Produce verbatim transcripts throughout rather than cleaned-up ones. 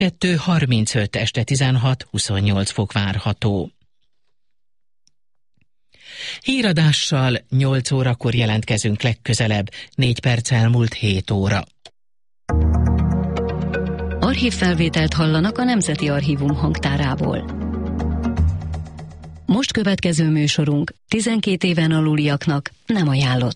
kettő harmincöt, este tizenhat huszonnyolc fok várható. Híradással nyolc órakor jelentkezünk legközelebb, négy perccel múlt hét óra. Archívfelvételt hallanak a Nemzeti Archívum hangtárából. Most következő műsorunk tizenkét éven aluliaknak nem ajánlott.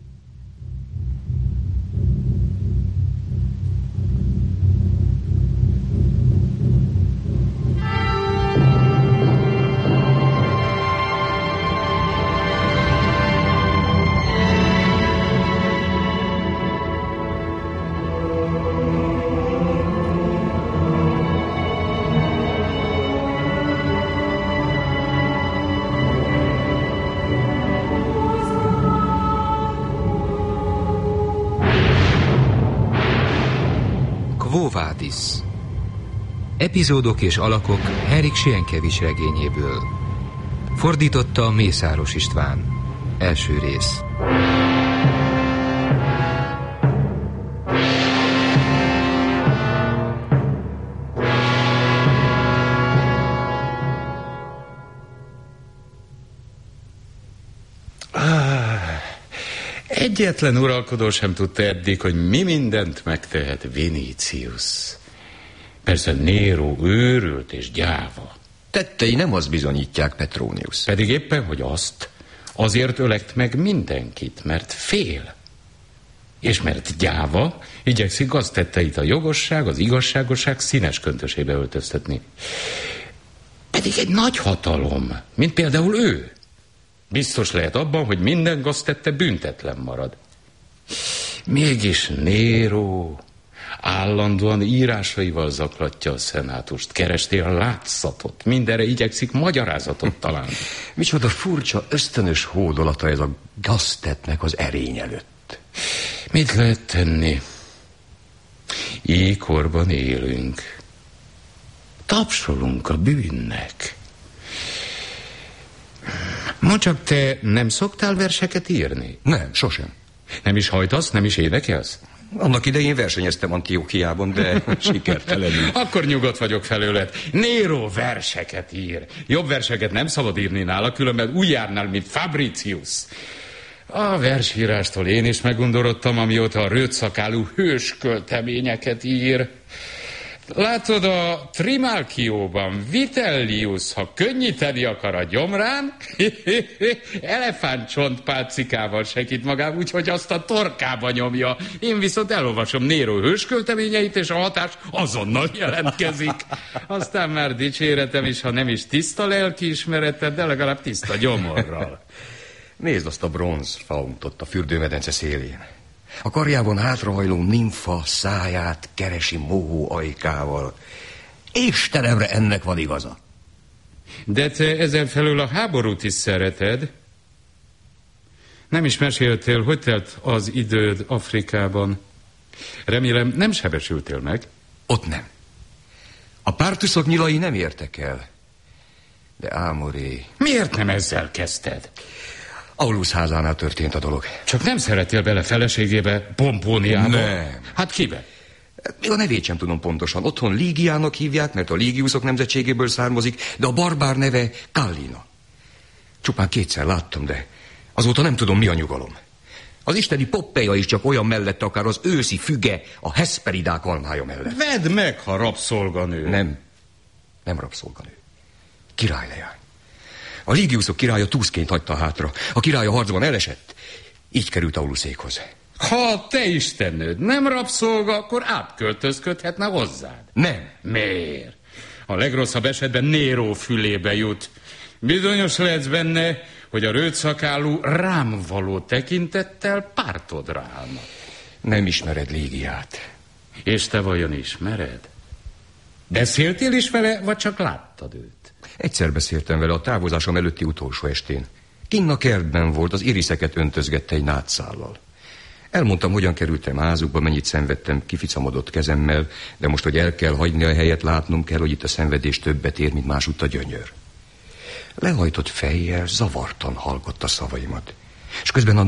Quo Vadis. Epizódok és alakok Henrik Sienkiewicz regényéből. Fordította Mészáros István. Első rész. Egyetlen uralkodó sem tudta eddig, hogy mi mindent megtehet Vinicius. Persze Nero őrült és gyáva. Tettei nem azt bizonyítják, Petronius. Pedig éppen, hogy azt, azért ölekt meg mindenkit, mert fél. És mert gyáva, igyekszik azt tetteit a jogosság, az igazságosság színes köntösébe öltöztetni. Pedig egy nagy hatalom, mint például ő, biztos lehet abban, hogy minden gaztette büntetlen marad. Mégis Nero állandóan írásaival zaklatja a szenátust, keresti a látszatot, mindenre igyekszik magyarázatot találni. Micsoda furcsa, ösztönös hódolata ez a gaztetnek az erény előtt. Mit lehet tenni? Éjkorban élünk. Tapsolunk a bűnnek. Ma csak te nem szoktál verseket írni? Nem, sosem. Nem is hajtasz, nem is énekelsz? Annak idején versenyeztem Antiókiában, de sikertelenül. Akkor nyugodt vagyok felőled. Nero verseket ír. Jobb verseket nem szabad írni nála, különben úgy járnál, mint Fabricius. A versírástól én is megundorodtam, amióta a rövidszakálú hős költeményeket ír. Látod, a Trimalchióban Vitellius, ha könnyíteni akar a gyomrán, elefántcsontpálcikával segít magám, úgyhogy azt a torkába nyomja. Én viszont elolvasom Nero hőskölteményeit, és a hatás azonnal jelentkezik. Aztán már dicséretem is, ha nem is tiszta lelkiismereted, de legalább tiszta gyomorral. Nézd azt a bronz fauntot a fürdőmedence szélén. A karjában hátrahajló nimfa száját keresi mohó ajkával. Istenemre, ennek van igaza. De te ezen felül a háborút is szereted. Nem is meséltél, hogy telt az időd Afrikában. Remélem, nem sebesültél meg? Ott nem. A pártuszok nyilai nem értek el. De Ámoré... Miért nem ezzel kezdted? Aulus házánál történt a dolog. Csak nem szerettél bele feleségébe, Pompóniába? Nem. Hát kibe? Még a nevét sem tudom pontosan. Otthon Lígiának hívják, mert a Lígiuszok nemzetségéből származik, de a barbár neve Kallina. Csupán kétszer láttam, de azóta nem tudom, mi a nyugalom. Az isteni Poppeja is csak olyan mellett, akár az őszi füge a Hesperidák almája mellett. Vedd meg, ha rabszolganő. Nem. Nem rabszolganő. Királyleány. A Lígiuszok királya túszként hagyta hátra. A király a harcban elesett. Így került Auluszékhoz. Ha a te istennőd nem rabszolga, akkor átköltözködhetne hozzád. Nem. Miért? A legrosszabb esetben Nero fülébe jut. Bizonyos lehetsz benne, hogy a rövidszakálú rám való tekintettel pártodra állna. Nem ismered Lígiát. És te vajon ismered? Beszéltél is vele, vagy csak láttad őt? Egyszer beszéltem vele a távozásom előtti utolsó estén. Kinn a kertben volt, az iriszeket öntözgette egy nátszállal. Elmondtam, hogyan kerültem házukba, mennyit szenvedtem kificamodott kezemmel, de most, hogy el kell hagyni a helyet, látnom kell, hogy itt a szenvedés többet ér, mint másutt a gyönyör. Lehajtott fejjel zavartan hallgatta a szavaimat, és közben a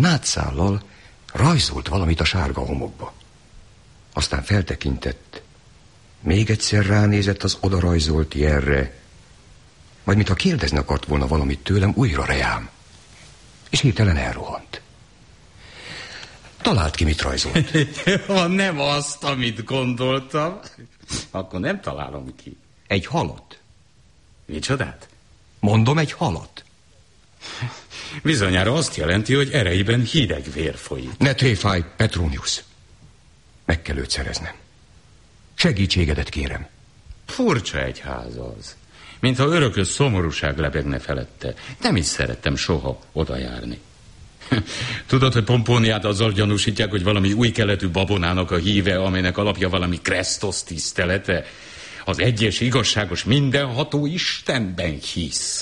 nátszállal rajzolt valamit a sárga homokba. Aztán feltekintett, Még egyszer ránézett az odarajzolt jelre, majd mintha kérdezni akart volna valamit tőlem, újra reám. És hirtelen elrohant. Talált ki, mit rajzolt. Ha nem azt, amit gondoltam, akkor nem találom ki. Egy halat. Micsodát? Mondom, egy halat. Bizonyára azt jelenti, hogy ereiben hideg vér folyik. Ne tréfálj, Petronius. Meg kell őt szereznem. Segítségedet kérem. Furcsa egyház az. Mintha örökös szomorúság lebegne felette. Nem is szerettem soha oda járni. Tudod, hogy Pompóniát azzal gyanúsítják, hogy valami új keletű babonának a híve, amelynek alapja valami Kresztosz tisztelete. Az egyes igazságos mindenható Istenben hisz.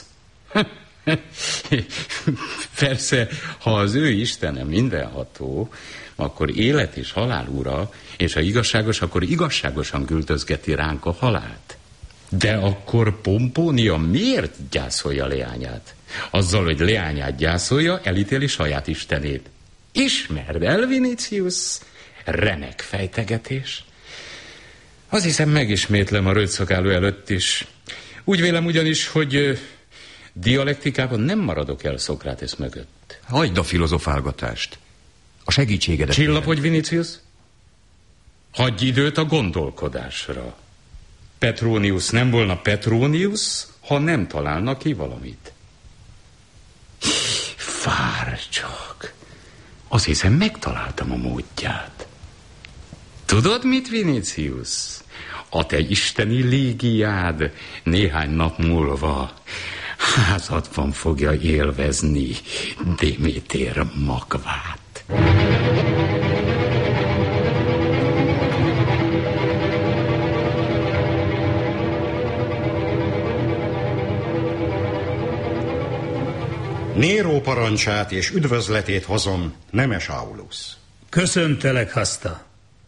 Persze, ha az ő Istene mindenható, akkor élet és halál ura, és ha igazságos, akkor igazságosan küldözgeti ránk a halált. De akkor Pompónia miért gyászolja leányát? Azzal, hogy leányát gyászolja, elítéli saját istenét. Ismerd el, Vinicius? Remek fejtegetés. Azt hiszem, megismétlem a rögszakáló előtt is. Úgy vélem ugyanis, hogy dialektikában nem maradok el Szokrátész mögött. Hagyd a filozofálgatást. A segítségedet. Csillapodj, Vinicius. Hagyj időt a gondolkodásra. Petronius nem volna Petronius, ha nem találna ki valamit. Várj csak. Azt hiszem, megtaláltam a módját. Tudod mit, Vinicius? A te isteni légiád néhány nap múlva házadban fogja élvezni Déméter magvát. Néró parancsát és üdvözletét hozom, nemes Aulus. Köszöntelek, Haszta.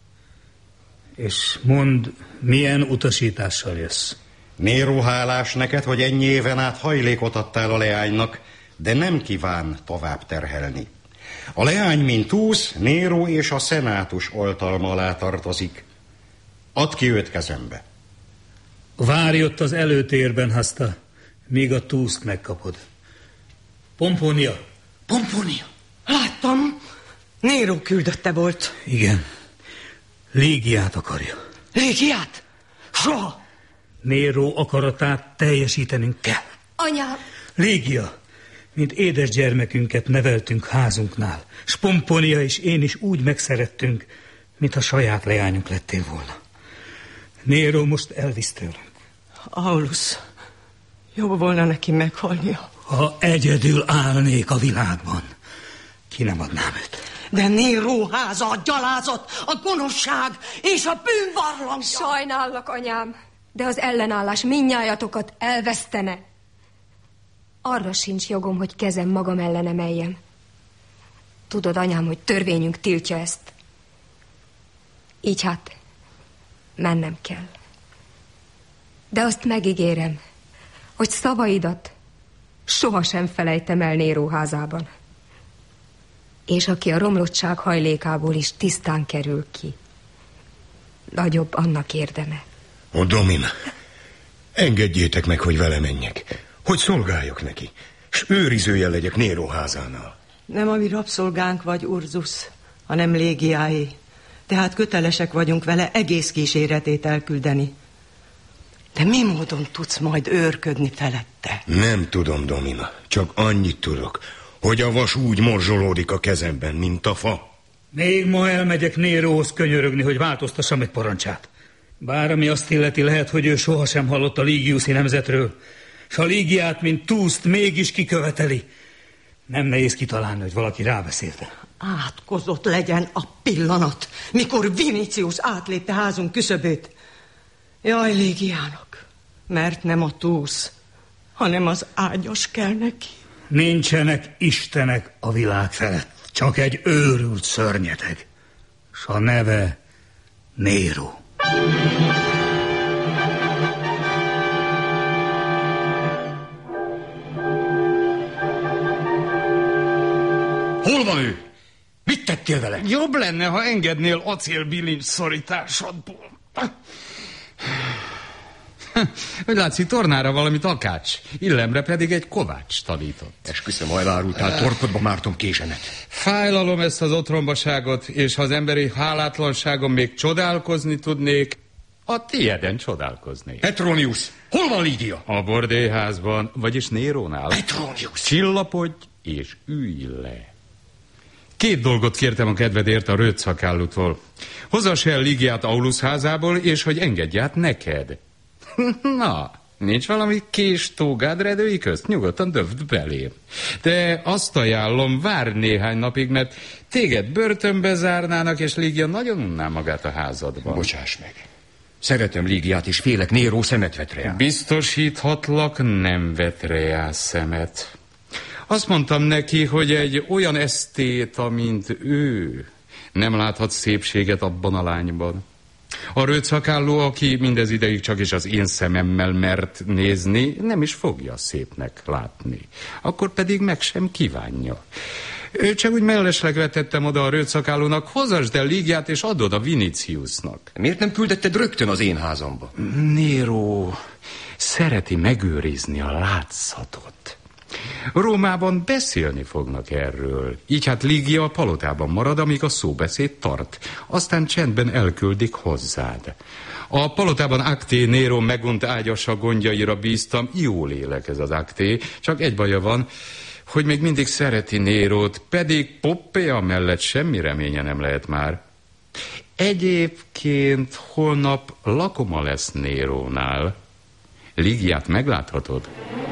És mondd, milyen utasítással jössz? Néró hálás neked, hogy ennyi éven át hajlékot adtál a leánynak, de nem kíván tovább terhelni. A leány, mint túsz, Néró és a szenátus oltalma alá tartozik. Add ki őt kezembe. Várj ott az előtérben, Haszta, míg a túszt megkapod. Pompónia! Pompónia! Láttam. Néró küldötte volt. Igen. Légiát akarja. Légiát? Soha. Néró akaratát teljesítenünk kell. Anyám! Légia, mint édes gyermekünket neveltünk házunknál, s Pompónia és én is úgy megszerettünk, mintha saját leányunk lettél volna. Néró most elvisz tőlünk. Aulus, jobb volna neki meghalnia. Ha egyedül állnék a világban, ki nem adnám őt. De Néró háza a gyalázat, a gonoszság és a bűnbarlangja. Sajnállak, anyám, de az ellenállás mindnyájatokat elvesztene. Arra sincs jogom, hogy kezem magam ellen emeljem. Tudod, anyám, hogy törvényünk tiltja ezt. Így hát, mennem kell. De azt megígérem, hogy szavaidat sohasem felejtem el Néró házában. És aki a romlottság hajlékából is tisztán kerül ki, nagyobb annak érdeme. Ó, Domina, engedjétek meg, hogy vele menjek, hogy szolgáljak neki, s őrizője legyek Néró házánál. Nem a mi rabszolgánk vagy, Urzus, hanem légiáé. Tehát kötelesek vagyunk vele egész kíséretét elküldeni. De mi módon tudsz majd őrködni felette? Nem tudom, Domina, csak annyit tudok, hogy a vas úgy morzsolódik a kezemben, mint a fa. Még ma elmegyek Néróhoz könyörögni, hogy változtassam meg parancsát. Bár ami azt illeti, lehet, hogy ő sohasem hallott a légiuszi nemzetről, s a légiát, mint túszt, mégis kiköveteli. Nem nehéz kitalálni, hogy valaki rábeszélte. Átkozott legyen a pillanat, mikor Vinicius átlépte házunk küszöbét. Jaj, légiának, mert nem a túsz, hanem az ágyas kell neki. Nincsenek istenek a világ felett, csak egy őrült szörnyeteg, s a neve Néró. Hol van ő? Mit tettél vele? Jobb lenne, ha engednél acélbilincs szorításodból. Hogy látszik, tornára valamit Akács, illemre pedig egy Kovács tanított. Esküszöm, ha elárultál, torkodba mártom késemet. Fájlalom ezt az otrombaságot, és ha az emberi hálátlanságon még csodálkozni tudnék, a tieden csodálkoznék. Petronius, hol van Lígia? A bordélyházban, vagyis Nérónál. Petronius! Csillapodj és ülj le. Két dolgot kértem a kedvedért a rötszakállútól. Hozass el Lígiát Aulus házából, és hogy engedj át neked. Na, nincs valami kés tógád redői közt? Nyugodtan döfd belém. De azt ajánlom, várj néhány napig, mert téged börtönbe zárnának, és Lígia nagyon unná magát a házadban. Bocsáss meg. Szeretem Lígiát, és félek Néró szemet vet rá. Biztosíthatlak, nem vet rá szemet. Azt mondtam neki, hogy egy olyan esztéta, mint ő, nem láthat szépséget abban a lányban. A rötszakálló, aki mindez ideig csak is az én szememmel mert nézni, nem is fogja szépnek látni. Akkor pedig meg sem kívánja. Ő csak úgy mellesleg vetettem oda a rötszakállónak, hozasd el Lígiát és adod a Viniciusnak. Miért nem küldetted rögtön az én házamba? Néró szereti megőrizni a látszatot. Rómában beszélni fognak erről. Így hát Lígia a palotában marad, amíg a szóbeszéd tart. Aztán csendben elküldik hozzád. A palotában Akté Néró megunt ágyasa gondjaira bíztam. Jó lélek ez az Akté, csak egy baja van, hogy még mindig szereti Nérót, pedig Poppaea mellett semmi reménye nem lehet már. Egyébként holnap lakoma lesz Nérónál. Lígiát megláthatod?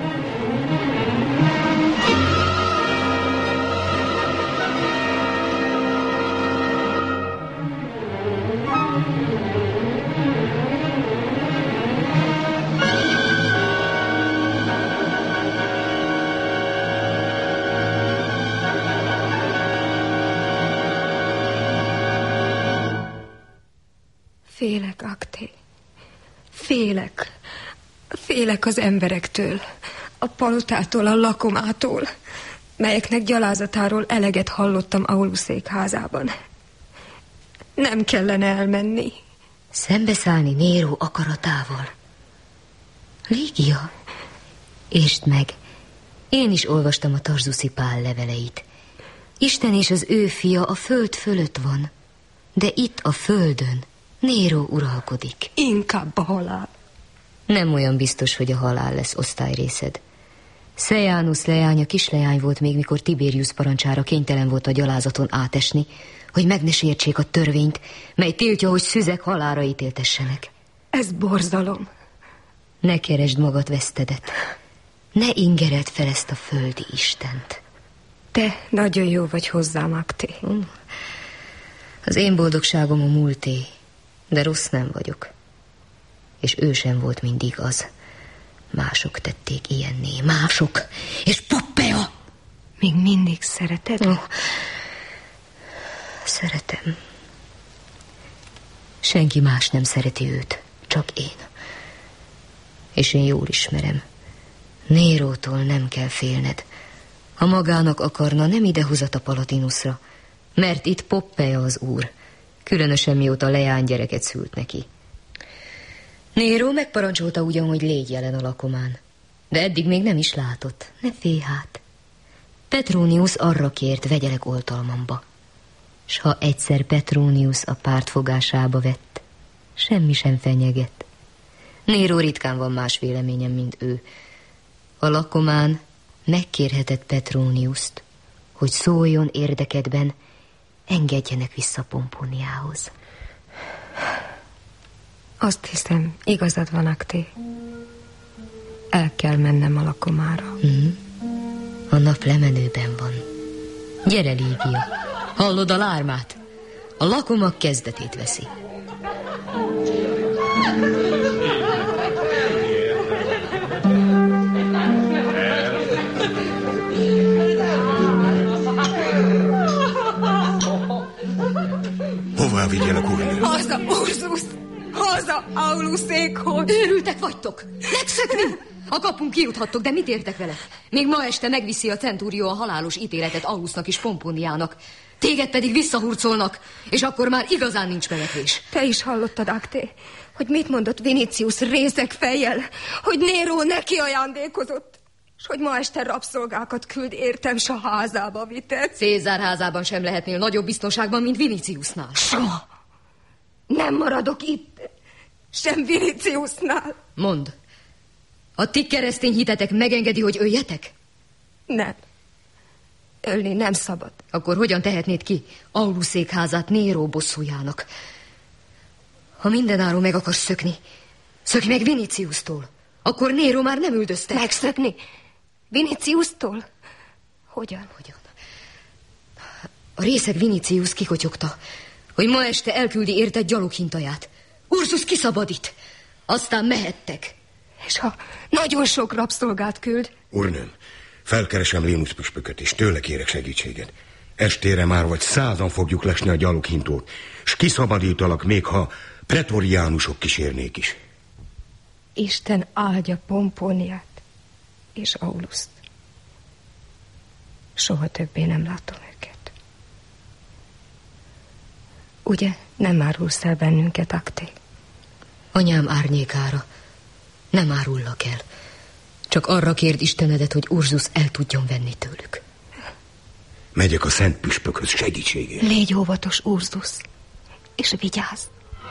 Félek, Akté. Félek. Félek az emberektől, a palotától, a lakomától, melyeknek gyalázatáról eleget hallottam Auluszék házában. Nem kellene elmenni. Szembeszállni Néró akaratával. Lígia, értsd meg, én is olvastam a Tarzuszi Pál leveleit. Isten és az ő fia a föld fölött van, de itt a földön Néró uralkodik. Inkább a halál. Nem olyan biztos, hogy a halál lesz osztályrészed. Sejanus leánya kisleány volt még, mikor Tiberius parancsára kénytelen volt a gyalázaton átesni, hogy meg ne sértsék a törvényt, mely tiltja, hogy szüzek halálra ítéltessenek. Ez borzalom. Ne keresd magad vesztedet. Ne ingered fel ezt a földi Istent. Te nagyon jó vagy hozzám, Akté. Az én boldogságom a múlté, de rossz nem vagyok. És ő sem volt mindig az. Mások tették ilyenné, mások. És Poppaea! Még mindig szereted? Oh, szeretem. Senki más nem szereti őt, csak én. És én jól ismerem. Nérótól nem kell félned. Ha magának akarna, nem idehúzat a Palatinusra, mert itt Poppaea az úr, különösen mióta leány gyereket szült neki. Néró megparancsolta ugyan, hogy légy jelen a lakomán, de eddig még nem is látott. Ne félj hát. Petronius arra kért, vegyelek oltalmamba. S ha egyszer Petronius a pártfogásába vett, semmi sem fenyeget. Néró ritkán van más véleményem, mint ő. A lakomán megkérhetett Petroniust, hogy szóljon érdekedben, engedjenek vissza Pompóniához. Azt hiszem, igazad van, Akté. El kell mennem a lakomára. Mm. A nap lemenőben van. Gyere, Lígia. Hallod a lármát? A lakomak kezdetét veszi. Hová vigyelek, úrnő? Haza, Ursus! Haza, Auluszékhoz! Őrültek vagytok! Legszökni! A kapunk kijuthattok, de mit értek vele? Még ma este megviszi a centúrió a halálos ítéletet Aulusnak és Pompóniának. Téged pedig visszahurcolnak, és akkor már igazán nincs menekvés. Te is hallottad, Akté, hogy mit mondott Vinicius részeg fejjel, hogy Néró neki ajándékozott, és hogy ma este rabszolgákat küld értem, s a házába vitett. Cézár házában sem lehetnél nagyobb biztonságban, mint Viniciusnál. Soha. Nem maradok itt, sem Viniciusnál. Mondd, a ti keresztény hitetek megengedi, hogy öljetek? Nem. Ölni nem szabad. Akkor hogyan tehetnéd ki Aulus székházát Néró bosszújának? Ha mindenáron meg akarsz szökni, szökj meg Viniciustól. Akkor Néró már nem üldözte. Megszökni? Viniciustól? Hogyan? Hogyan? A részeg Vinicius kikotyogta, hogy ma este elküldi érte gyaloghintaját. Ursus kiszabadít. Aztán mehettek. És ha nagyon sok rabszolgát küld? Úrnőm, felkeresem Lénusz püspököt, és tőle kérek segítséget. Estére már vagy százan fogjuk lesni a gyaloghintót, s kiszabadítalak, még ha pretoriánusok kísérnék is. Isten áldja Pompóniát és Auluszt. Soha többé nem látom őket. Ugye nem árulsz el bennünket, Akté? Anyám árnyékára nem árullak el. Csak arra kérd Istenedet, hogy Ursus el tudjon venni tőlük. Megyek a szent püspökhöz segítségért. Légy óvatos, Ursus, és vigyázz.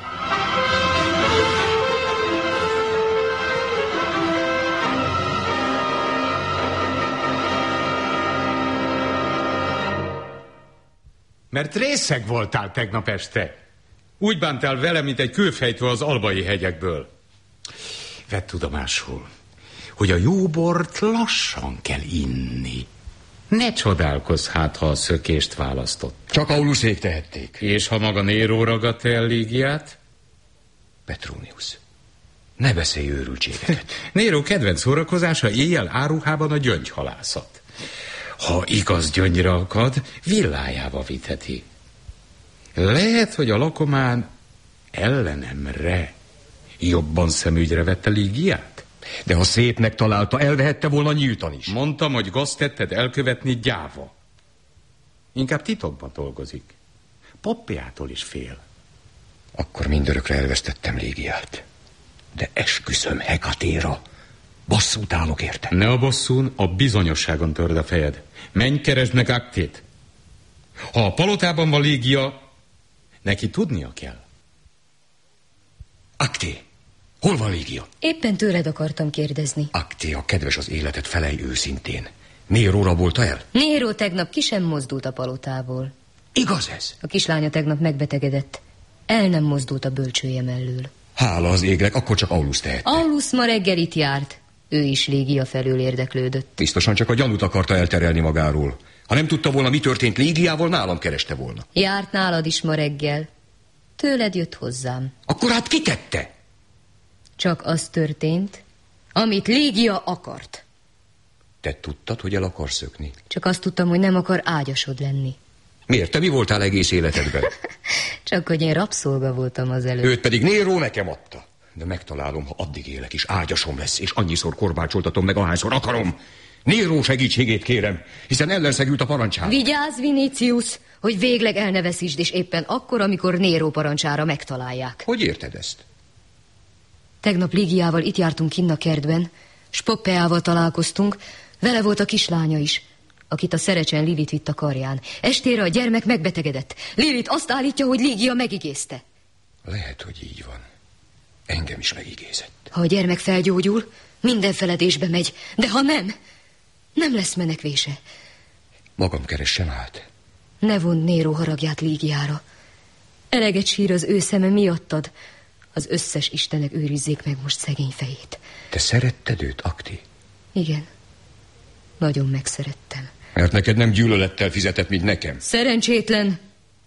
Mert részeg voltál tegnap este. Úgy bántál vele, mint egy kőfejtve az albai hegyekből. Vedd tudomásul, hogy a jó bort lassan kell inni. Ne csodálkozz hát, ha a szökést választott. Csak Auluszék tehették. És ha maga Néró ragadta el Lígiát? Petronius, ne beszélj őrültségeket. Néró kedvenc szórakozása éjjel áruhában a gyöngyhalászat. Ha igaz gyöngyre akad, villájába vitheti. Lehet, hogy a lakomán ellenemre jobban szemügyre vette Lígiát? De ha szépnek találta, elvehette volna nyíltan is. Mondtam, hogy gaztetted elkövetni gyáva. Inkább titokban dolgozik. Poppiától is fél. Akkor mindörökre elvesztettem Lígiát. De esküszöm Hekatéra. Bosszút állok érte. Ne a bosszún, a bizonyosságon törd a fejed. Menj, keresd meg Aktét. Ha a palotában van Lígia, neki tudnia kell. Akté, hol van Lígia? Éppen tőled akartam kérdezni. Akté, a kedves az életet, felej őszintén. Néró rabolta el? Néró tegnap ki sem mozdult a palotából. Igaz ez? A kislánya tegnap megbetegedett. El nem mozdult a bölcsője mellől. Hála az égnek, akkor csak Aulus tehette. Aulus ma reggel itt járt. Ő is Lígia felől érdeklődött. Biztosan csak a gyanút akarta elterelni magáról. Ha nem tudta volna, mi történt Lígiával, nálam kereste volna. Járt nálad is ma reggel. Tőled jött hozzám. Akkor hát ki tette? Csak az történt, amit Lígia akart. Te tudtad, hogy el akar szökni? Csak azt tudtam, hogy nem akar ágyasod lenni. Miért? Te mi voltál egész életedben? Csak hogy én rabszolga voltam az előtt. Őt pedig Néró nekem adta. De megtalálom, ha addig élek is, ágyasom lesz, és annyiszor korbácsoltatom meg, ahányszor akarom. Néró segítségét kérem, hiszen ellenszegült a parancsát. Vigyázz, Vinicius, hogy végleg el ne veszítsd, és éppen akkor, amikor Néró parancsára megtalálják. Hogy érted ezt? Tegnap Lígiával itt jártunk kinn a kertben, s Poppeával találkoztunk, vele volt a kislánya is, akit a szerecsen Lilit vitt a karján. Estére a gyermek megbetegedett. Lilit azt állítja, hogy Lígia megigézte. Lehet, hogy így van. Engem is megigézett. Ha a gyermek felgyógyul, minden feledésbe megy, de ha nem, nem lesz menekvése. Magam keressem át. Ne vond Néró haragját Lígiára. Eleget sír az ő szeme miattad. Az összes istenek őrizzék meg most szegény fejét. Te szeretted őt, Akté? Igen. Nagyon megszerettem. Mert neked nem gyűlölettel fizetett, mint nekem. Szerencsétlen.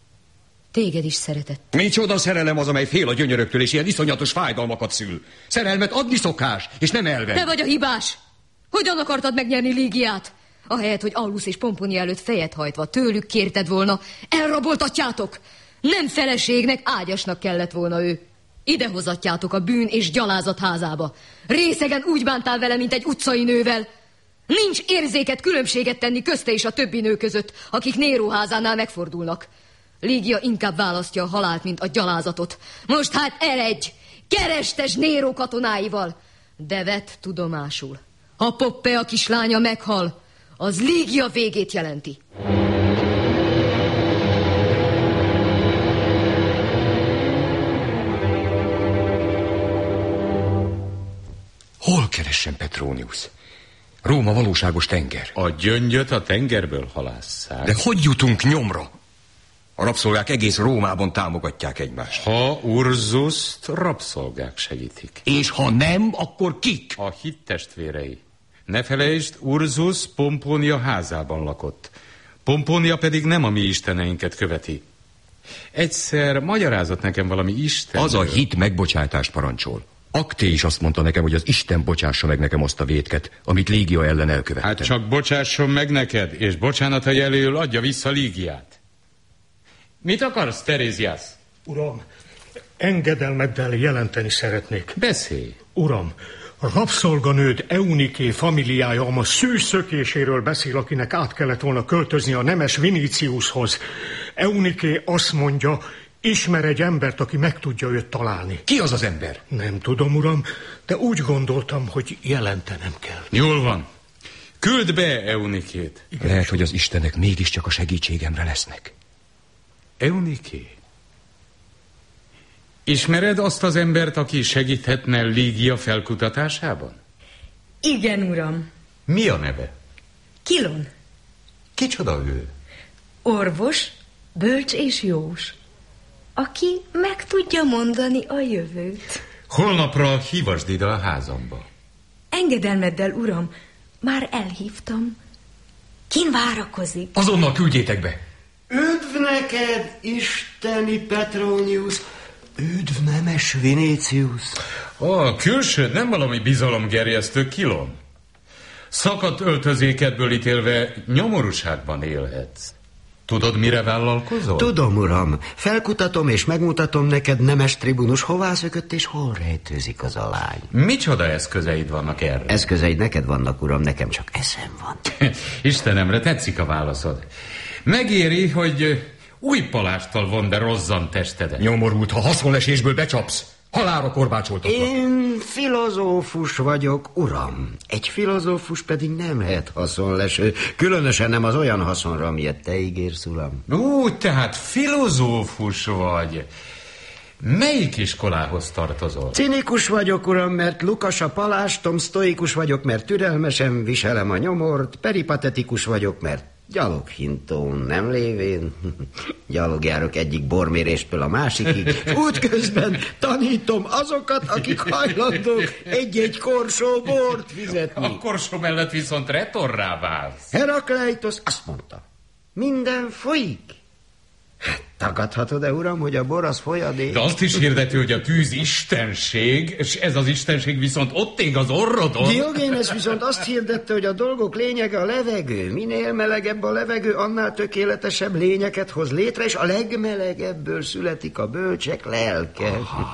Téged is szeretett. Micsoda szerelem az, amely fél a gyönyöröktől, és ilyen iszonyatos fájdalmakat szül. Szerelmet adni szokás, és nem elvenni. Te vagy a hibás. Hogyan akartad megnyerni Lígiát? Ahelyett, hogy Aulus és Pomponia előtt fejet hajtva tőlük kérted volna, elraboltatjátok. Nem feleségnek, ágyasnak kellett volna ő. Idehozatjátok a bűn és gyalázat házába. Részegen úgy bántál vele, mint egy utcai nővel. Nincs érzéket, különbséget tenni közte és a többi nő között, akik Néró házánál megfordulnak. Lígia inkább választja a halált, mint a gyalázatot. Most hát eredj! Kerestes Néró katonáival. De vedd tudomásul, ha Poppea kislánya meghal, az Lígia végét jelenti. Hol keressen Petronius? Róma valóságos tenger. A gyöngyöt a tengerből halásszák. De hogy jutunk nyomra? A rabszolgák egész Rómában támogatják egymást. Ha Urzust rabszolgák segítik. És ha nem, akkor kik? A hittestvérei. Ne felejtsd, Urzus Pompónia házában lakott. Pompónia pedig nem a mi isteneinket követi. Egyszer magyarázott nekem valami isten. Az a hit megbocsátást parancsol. Akté is azt mondta nekem, hogy az Isten bocsássa meg nekem azt a vétket, amit Lígia ellen elkövettem. Hát csak bocsásson meg neked, és bocsánata jelől adja vissza Lígiát. Mit akarsz, Teréziász? Uram, engedelmeddel jelenteni szeretnék. Beszélj. Uram, a rabszolganőd Euniké familiája a szűszökéséről beszél, akinek át kellett volna költözni a nemes Viniciushoz. Euniké azt mondja, ismer egy embert, aki meg tudja őt találni. Ki az az ember? Nem tudom, uram, de úgy gondoltam, hogy jelentenem kell. Jól van. Küld be Eunikét. Igen, lehet, hogy az istenek mégiscsak a segítségemre lesznek. Euniké? Ismered azt az embert, aki segíthetne Lígia felkutatásában? Igen, uram. Mi a neve? Kilon. Kicsoda ő? Orvos, bölcs és jós, aki meg tudja mondani a jövőt. Holnapra hívasd ide a házamba. Engedelmeddel, uram, már elhívtam. Kin várakozik? Azonnal küldjétek be. Üdv neked, isteni Petronius! Üdv nemes Vinicius! A külsőd nem valami bizalomgerjesztő, Kilon. Szakadt öltözékedből ítélve nyomorúságban élhetsz. Tudod, mire vállalkozol? Tudom, uram. Felkutatom és megmutatom neked, nemes tribunus, hová szökött és hol rejtőzik az a lány. Micsoda eszközeid vannak erre? Eszközeid neked vannak, uram, nekem csak eszem van. Istenemre tetszik a válaszod. Megéri, hogy új palásttal von be rozzant testedet. Nyomorult, ha haszonlesésből becsapsz. Halálra korbácsoltatlak. Én filozófus vagyok, uram. Egy filozófus pedig nem lehet haszonleső. Különösen nem az olyan haszonra, amilyet te ígérsz, uram. Úgy, tehát filozófus vagy. Melyik iskolához tartozol? Cinikus vagyok, uram, mert lukas a palástom, sztoikus vagyok, mert türelmesen viselem a nyomort, peripatetikus vagyok, mert gyaloghintón nem lévén, gyalogjárok egyik borméréstől a másikig, útközben tanítom azokat, akik hajlandók egy-egy korsó bort fizetni. A korsó mellett viszont retorrá válsz. Herakleitos azt mondta, minden folyik. Hát, tagadhatod-e, uram, hogy a bor az folyadék? De azt is hirdeti, hogy a tűz istenség, és ez az istenség viszont ott ég az orrodon. Diogénes viszont azt hirdette, hogy a dolgok lényege a levegő. Minél melegebb a levegő, annál tökéletesebb lényeket hoz létre, és a legmelegebből születik a bölcsek lelke.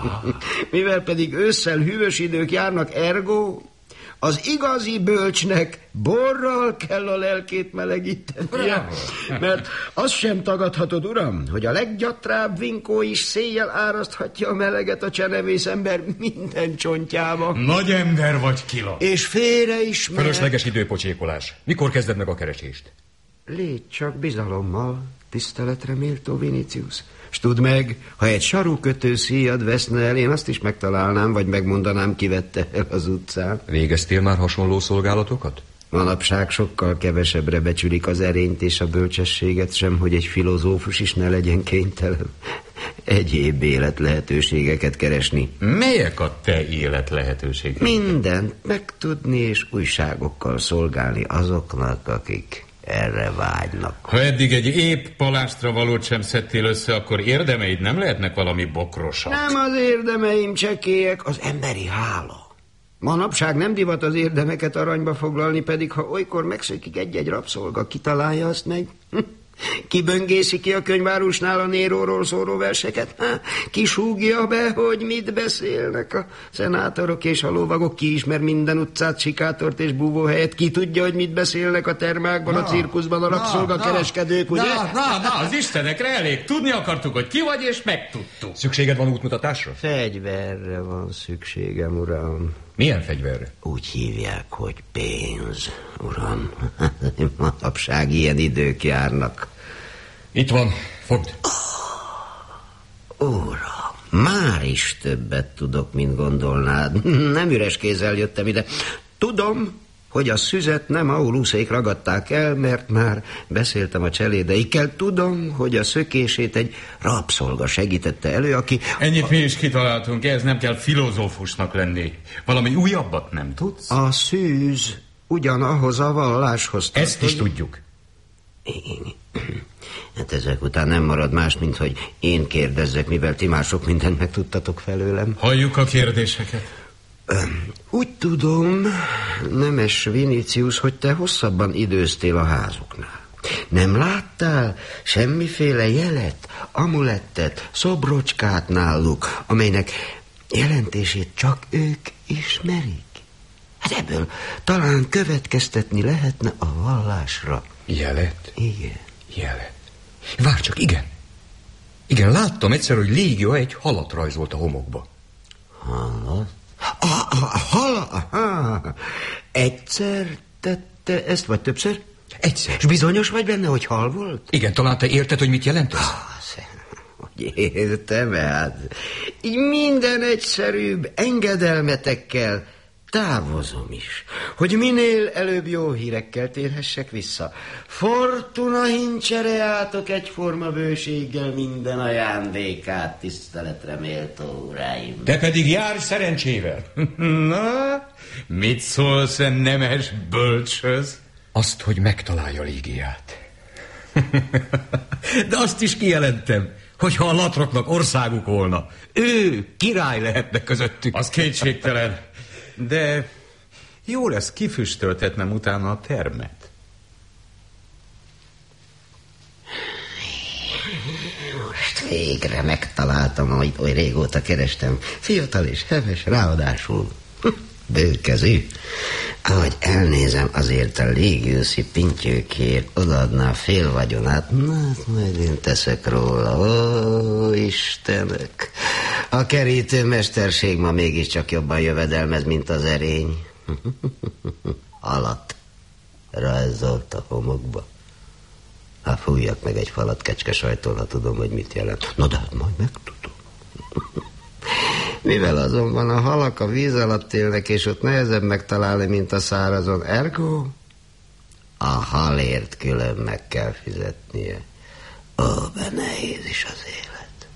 Mivel pedig ősszel hűvös idők járnak, ergo az igazi bölcsnek borral kell a lelkét melegítenie. Mert azt sem tagadhatod, uram, hogy a leggyatrább vinkó is széjjel áraszthatja a meleget a csenevész ember minden csontjába. Nagy ember vagy, Kilon. És félre is mehet. Fölösleges időpocsékolás. Mikor kezded meg a keresést? Légy csak bizalommal, tiszteletre méltó Vinicius. S tudd meg, ha egy sarúkötő szíjad veszne el, én azt is megtalálnám, vagy megmondanám, ki vette el az utcán. Végeztél már hasonló szolgálatokat? Manapság sokkal kevesebbre becsülik az erényt és a bölcsességet sem, hogy egy filozófus is ne legyen kénytelen egyéb élet lehetőségeket keresni. Melyek a te élet lehetőségek? Mindent megtudni és újságokkal szolgálni azoknak, akik erre vágynak. Ha eddig egy épp palástra valót sem szedtél össze, akkor érdemeid nem lehetnek valami bokrosak. Nem az érdemeim csekélyek, az emberi hála. Manapság nem divat az érdemeket aranyba foglalni, pedig ha olykor megszökik egy-egy rabszolga, kitalálja azt meg, Ki böngészi ki a könyvárusnál a Néróról szóló verseket? Há, ki súgja be, hogy mit beszélnek a szenátorok és a lovagok? Ki ismer minden utcát, sikátort és búvóhelyet? Ki tudja, hogy mit beszélnek a termákban, na, a cirkuszban a rabszolgakereskedők, ugye? Na, na, na, az istenekre elég. Tudni akartuk, hogy ki vagy, és megtudtuk. Szükséged van útmutatásra? Fegyverre van szükségem, uram. Milyen fegyverre? Úgy hívják, hogy pénz, uram. Manapság ilyen idők járnak. Itt van, fogd. Oh, uram, már is többet tudok, mint gondolnád. Nem üres kézzel jöttem ide. Tudom, hogy a szüzet nem Auluszék ragadták el, mert már beszéltem a cselédeikkel. Tudom, hogy a szökését egy rabszolga segítette elő, aki... Ennyit mi is kitaláltunk, ez nem kell filozófusnak lenni. Valami újabbat nem tudsz? A szűz ugyanahhoz a valláshoz tart, ezt is hogy... tudjuk. Hát ezek után nem marad más, mint hogy én kérdezzek, mivel ti már sok mindent megtudtatok felőlem. Halljuk a kérdéseket. Úgy tudom, nemes Vinicius, hogy te hosszabban időztél a házuknál. Nem láttál semmiféle jelet, amulettet, szobrocskát náluk, amelynek jelentését csak ők ismerik? Hát ebből talán következtetni lehetne a vallásra. Jelet? Igen. Jelet. Várj csak, igen. Igen, láttam egyszer, hogy Légia egy halat rajzolt a homokba. Halat? A, a, a hala? Aha. Egyszer tette ezt, vagy többször? Egyszer. És bizonyos vagy benne, hogy hal volt? Igen, talán te érted, hogy mit jelent ez? Hogy értem, hát így minden egyszerűbb, engedelmetekkel távozom is, hogy minél előbb jó hírekkel térhessek vissza. Fortuna hincsereátok egyforma bőséggel minden ajándékát, tiszteletre méltó uráim. Te pedig járj szerencsével. Na, mit szólsz a nemes bölcshöz? Azt, hogy megtalálja Légiát. De azt is kijelentem, hogyha a latroknak országuk volna, ő király lehetne közöttük. Az kétségtelen. De jó lesz, kifüstöltetnem utána a termet. Most végre megtaláltam, amit oly régóta kerestem. Fiatal és heves, ráadásul bőkezű. Ahogy elnézem, azért a légiuszi pintyőkért odaadná fél vagyonát. Na, hát majd én teszek róla. Ó, Istenek! A kerítő mesterség ma mégiscsak jobban jövedelmez, mint az erény. Halat rajzolt a homokba. Hát fújjak meg egy falat kecskesajtól, ha tudom, hogy mit jelent. Na, de hát majd megtudom. Mivel azonban a halak a víz alatt élnek, és ott nehezebb megtalálni, mint a szárazon, ergo a halért külön meg kell fizetnie. Ó, be nehéz is az élet.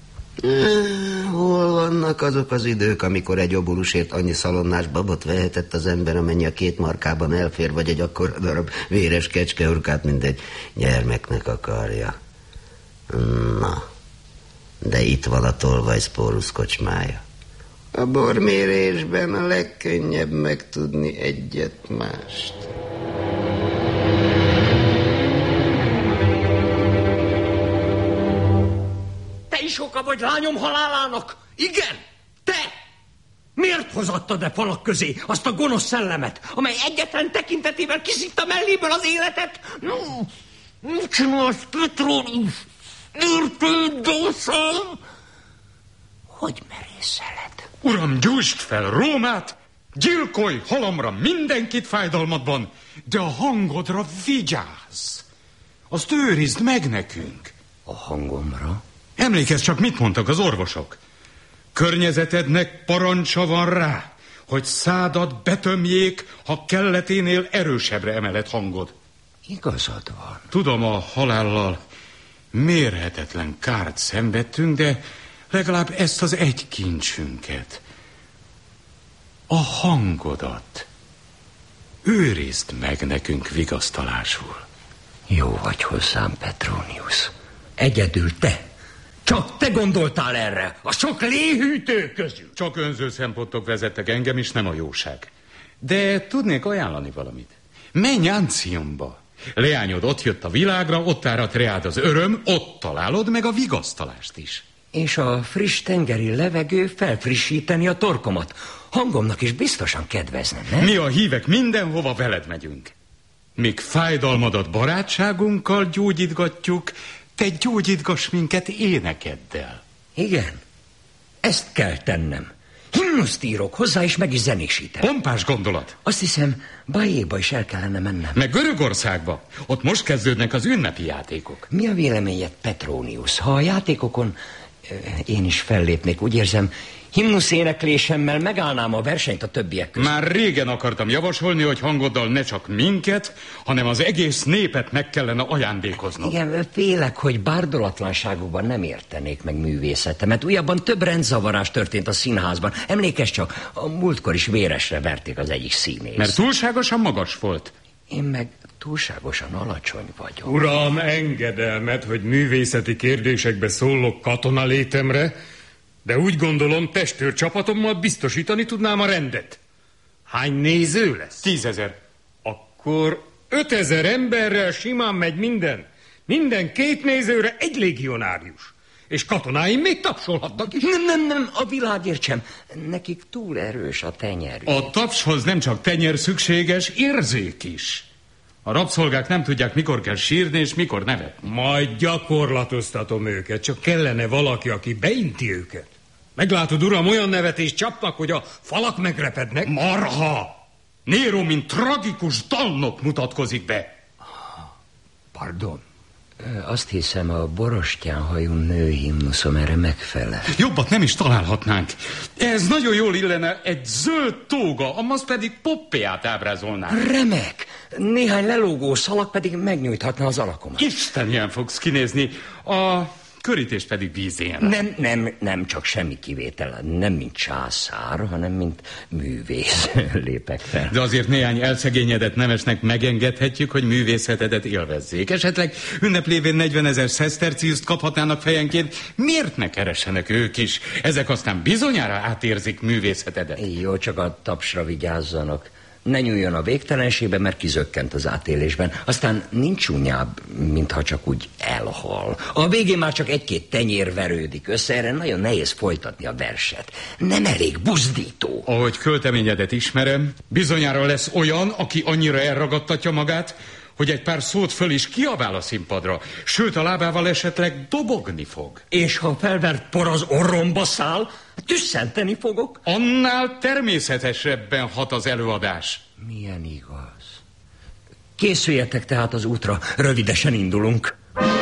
Hol vannak azok az idők, amikor egy obulusért annyi szalonnás babot vehetett az ember, amennyi a két markában elfér, vagy egy akkora darab véres kecskeurkát, mint egy gyermeknek akarja. Na, de itt van a tolvajszpórusz kocsmája. A bormérésben a legkönnyebb megtudni egyet mást. Te is oka vagy lányom halálának? Igen, te! Miért hozattad e falak közé azt a gonosz szellemet, amely egyetlen tekintetével kiszitta melléből az életet? No, mit csinálsz, Petronius? Érted, dószám? Hogy merészeled? Uram, gyújtsd fel Rómát, gyilkolj halomra mindenkit fájdalmadban, de a hangodra vigyázz. Azt őrizd meg nekünk. A hangomra? Emlékezz csak, mit mondtak az orvosok. Környezetednek parancsa van rá, hogy szádat betömjék, ha kelleténél erősebbre emeled hangod. Igazad van. Tudom, a halállal mérhetetlen kárt szenvedtünk, de legalább ezt az egy kincsünket, a hangodat őrizd meg nekünk vigasztalásul. Jó vagy hozzám, Petronius. Egyedül te. Csak te gondoltál erre, a sok léhűtő közül. Csak önző szempontok vezettek engem is, nem a jóság. De tudnék ajánlani valamit. Menj Anciumba, Leányod ott jött a világra, ott áradt reád az öröm, ott találod meg a vigasztalást is. És a friss tengeri levegő felfrissíteni a torkomat. Hangomnak is biztosan kedvezne, nem? Mi a hívek mindenhova veled megyünk. Míg fájdalmadat barátságunkkal gyógyítgatjuk, te gyógyítgass minket énekeddel. Igen, ezt kell tennem. Himnuszt írok hozzá, és meg is zenésítem. Pompás gondolat. Azt hiszem, Bajéba is el kellene mennem. Meg Görögországba. Ott most kezdődnek az ünnepi játékok. Mi a véleményed, Petronius? Ha a játékokon én is fellépnék, úgy érzem, himnusz éneklésemmel megállnám a versenyt a többiek között. Már régen akartam javasolni, hogy hangoddal ne csak minket, hanem az egész népet meg kellene ajándékoznod. Igen, félek, hogy bárdolatlanságukban nem értenék meg művészetemet. Újabban több rendzavarás történt a színházban. Emlékezz csak, a múltkor is véresre verték az egyik színész. Mert túlságosan magas volt. Én meg túlságosan alacsony vagyok. Uram, engedelmet, hogy művészeti kérdésekbe szólok katonalétemre, de úgy gondolom, testőrcsapatommal biztosítani tudnám a rendet. Hány néző lesz? Tízezer. Akkor ötezer emberrel simán megy minden. Minden két nézőre egy légionárius. És katonáim még tapsolhatnak is. Nem, nem, nem, a világért sem. Nekik túl erős a tenyerű. A tapshoz nem csak tenyer szükséges, érzék is. A rabszolgák nem tudják, mikor kell sírni és mikor nevet. Majd gyakorlatoztatom őket, csak kellene valaki, aki beinti őket. Meglátod, uram, olyan nevetést csapnak, hogy a falak megrepednek. Marha! Nero, mint tragikus dalnok mutatkozik be. Pardon. Azt hiszem, a borostyánhajú nőhimnuszom erre megfelel. Jobbat nem is találhatnánk. Ez nagyon jól illene egy zöld tóga, amaz pedig Poppéát ábrázolná. Remek! Néhány lelógó szalag pedig megnyújthatna az alakomat. Isten, ilyen fogsz kinézni. A körítés pedig vízén. Nem, nem, nem csak semmi kivétel. Nem mint császár, hanem mint művész lépek fel. De azért néhány elszegényedett nemesnek megengedhetjük, hogy művészetedet élvezzék. Esetleg ünneplévén negyvenezer szeszterciuszt kaphatnának fejenként. Miért ne keressenek ők is? Ezek aztán bizonyára átérzik művészetedet. Jó, csak a tapsra vigyázzanak. Ne nyúljon a végtelenségbe, mert kizökkent az átélésben. Aztán nincs csúnyább, mintha csak úgy elhal. A végén már csak egy-két tenyér verődik össze, erre nagyon nehéz folytatni a verset. Nem elég buzdító. Ahogy költeményedet ismerem, bizonyára lesz olyan, aki annyira elragadtatja magát, hogy egy pár szót föl is kiabál a színpadra, sőt a lábával esetleg dobogni fog. És ha felvert por az orromba száll, tüsszenteni fogok. Annál természetesebben hat az előadás. Milyen igaz. Készüljetek tehát az útra, rövidesen indulunk.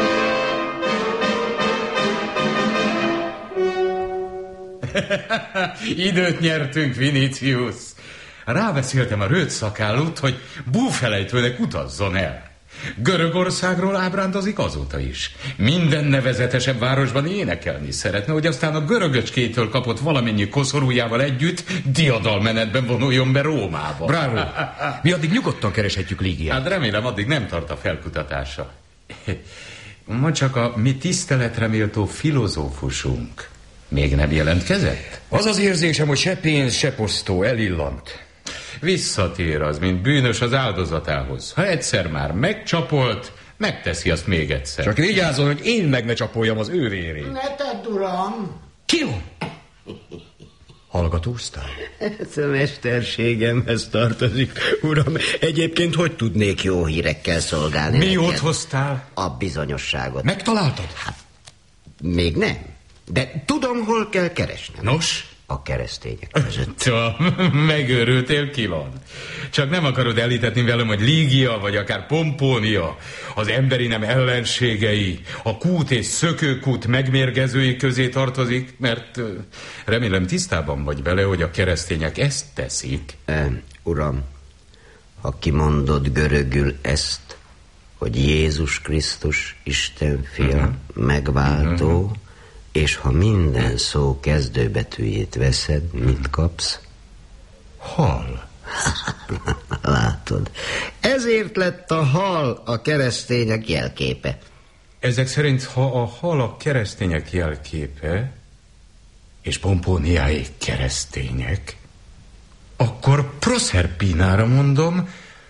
Időt nyertünk, Vinicius. Rábeszéltem a rövid szakállút, hogy búfelejtőnek utazzon el. Görögországról ábrándozik azóta is. Minden nevezetesebb városban énekelni szeretne, hogy aztán a görögöcskétől kapott valamennyi koszorújával együtt diadalmenetben vonuljon be Rómába. Bravo! Mi addig nyugodtan kereshetjük Lígiát. Hát remélem, addig nem tart a felkutatása. Ma csak a mi tiszteletreméltó filozófusunk még nem jelentkezett? Az az érzésem, hogy se pénz, se posztó elillant. Visszatér az, mint bűnös az áldozatához. Ha egyszer már megcsapolt, megteszi azt még egyszer. Csak vigyázzon, hogy én meg ne csapoljam az ő vérét. Ne tedd, uram! Ki jó? Hallgatóztál? Ez a mesterségemhez tartozik, uram. Egyébként hogy tudnék jó hírekkel szolgálni? Mi neked? jót hoztál? A bizonyosságot. Megtaláltad? Hát, még nem. De tudom, hol kell keresnem. Nos? A keresztények között. Megőrültél, Kilon. Csak nem akarod elhitetni velem, hogy Lígia, vagy akár Pompónia, az emberi nem ellenségei, a kút és szökőkút megmérgezői közé tartozik, mert remélem tisztában vagy vele, hogy a keresztények ezt teszik. E, uram, ha kimondod görögül ezt, hogy Jézus Krisztus, Isten fia, uh-huh. megváltó, uh-huh. és ha minden szó kezdőbetűjét veszed, mit kapsz? Hal. Látod, ezért lett a hal a keresztények jelképe. Ezek szerint, ha a hal a keresztények jelképe, és Pompóniáék keresztények, akkor Proszerpínára mondom,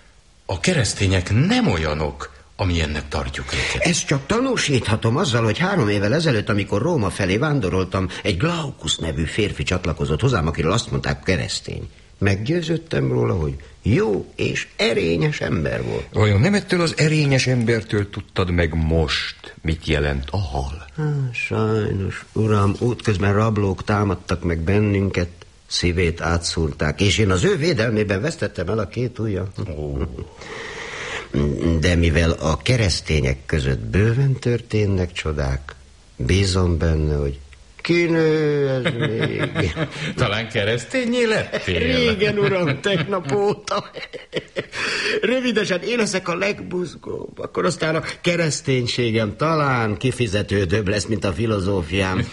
A keresztények nem olyanok, amilyennek tartjuk őket. Ezt csak tanúsíthatom azzal, hogy három évvel ezelőtt, amikor Róma felé vándoroltam, egy Glaucus nevű férfi csatlakozott hozzám, akiről azt mondták, keresztény. Meggyőződtem róla, hogy jó és erényes ember volt. Vajon nem ettől az erényes embertől tudtad meg most, mit jelent a hal? Há, sajnos, uram, útközben rablók támadtak meg bennünket, szívét átszúrták, és én az ő védelmében vesztettem el a két ujjam. Oh. De mivel a keresztények között bőven történnek csodák, bízom benne, hogy kinő ez még. Talán keresztényé lettél? Régen, uram, tegnap óta. Rövidesen én leszek a legbuzgóbb. Akkor aztán a kereszténységem talán kifizetődőbb lesz, mint a filozófiám.